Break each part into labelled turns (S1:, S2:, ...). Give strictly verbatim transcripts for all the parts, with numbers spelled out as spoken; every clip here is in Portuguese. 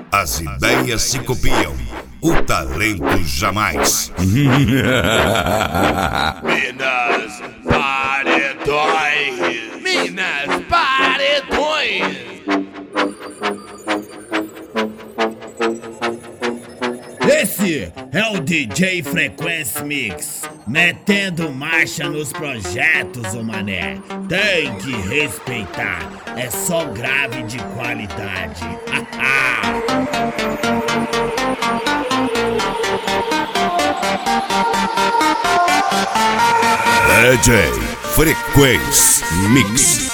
S1: As ideias se copiam, o talento jamais.
S2: Minas Paredões. Minas Paredões.
S3: Esse é o D J Frequency Mix, metendo marcha nos projetos, ô mané. Tem que respeitar, é só grave de qualidade.
S1: D J Frequency Mix.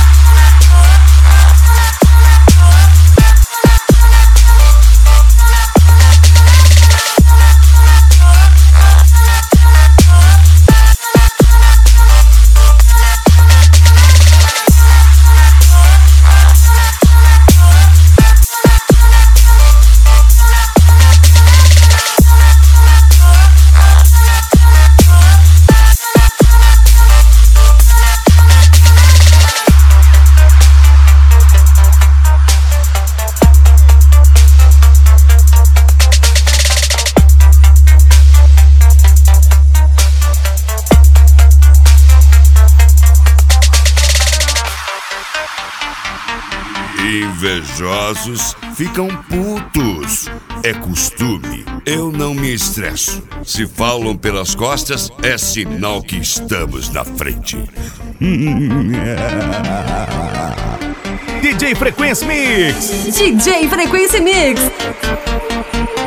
S1: Invejosos ficam putos. É costume. Eu não me estresso. Se falam pelas costas, é sinal que estamos na frente.
S4: D J Frequency Mix.
S5: D J Frequency Mix.